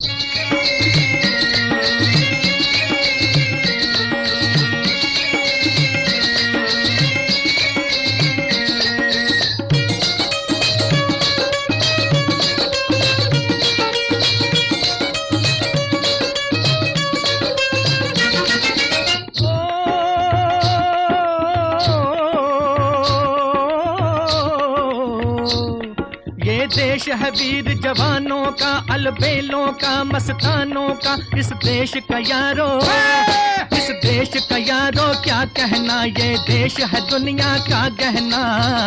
देश है वीर जवानों का, अलबेलों का, मस्तानों का। इस देश का यारो, इस देश का यारो क्या कहना, ये देश है दुनिया का गहना।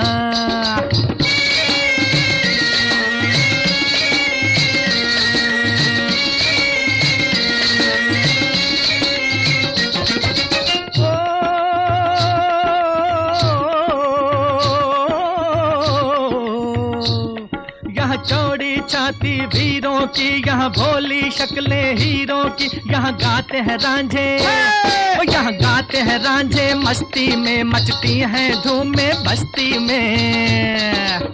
चौड़ी छाती वीरों की, यहाँ भोली शक्लें हीरों की। यहाँ गाते हैं रांझे, यहाँ गाते हैं रांझे मस्ती में, मचती हैं धूम में बस्ती में।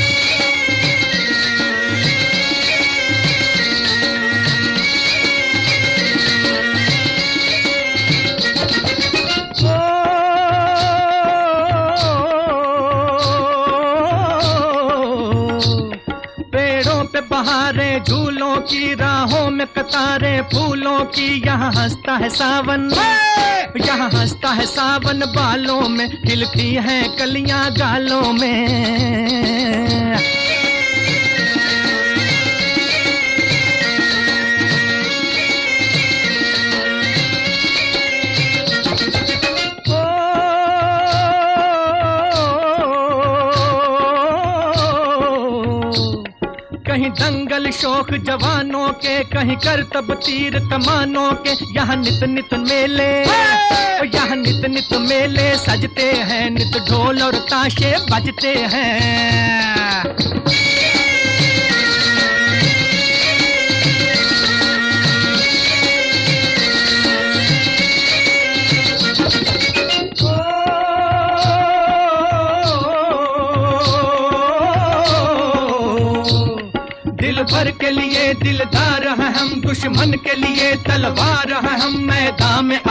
बहारें झूलों की, राहों में कतारें फूलों की। यहाँ हंसता है सावन, यहाँ हंसता है सावन बालों में, खिलती हैं कलियां गालों में। कहीं दंगल शौक जवानों के, कहीं करतब तीर कमानों के। यहाँ नित नित मेले, यहाँ नित नित मेले सजते हैं, नित ढोल और ताशे बजते हैं। दिल भर के लिए दिलदार हैं हम, दुश्मन के लिए तलवार हैं हम। मैदान में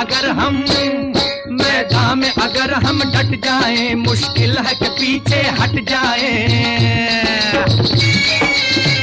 अगर हम डट जाएं, मुश्किल है कि पीछे हट जाएं।